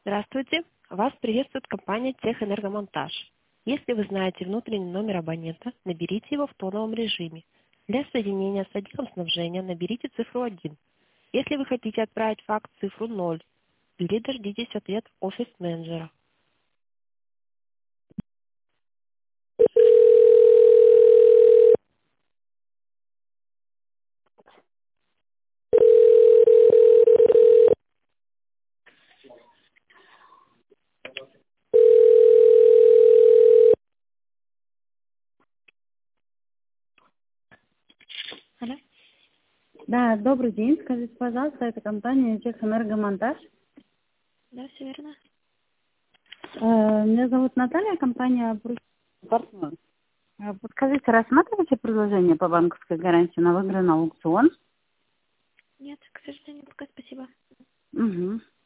Здравствуйте. Вас приветствует компания Техэнергомонтаж. Если вы знаете внутренний номер абонента, наберите его в тоновом режиме. Для соединения с отделом снабжения наберите цифру 1. Если вы хотите отправить факс, цифру 0. Или дождитесь ответ офис-менеджера. Алло. Да, добрый день. Скажите, пожалуйста, это компания Техэнергомонтаж. Да, все верно. Меня зовут Наталья, компания «Партнер». Подскажите, рассматриваете предложение по банковской гарантии на выигранный аукцион? Нет, к сожалению, пока спасибо. Угу.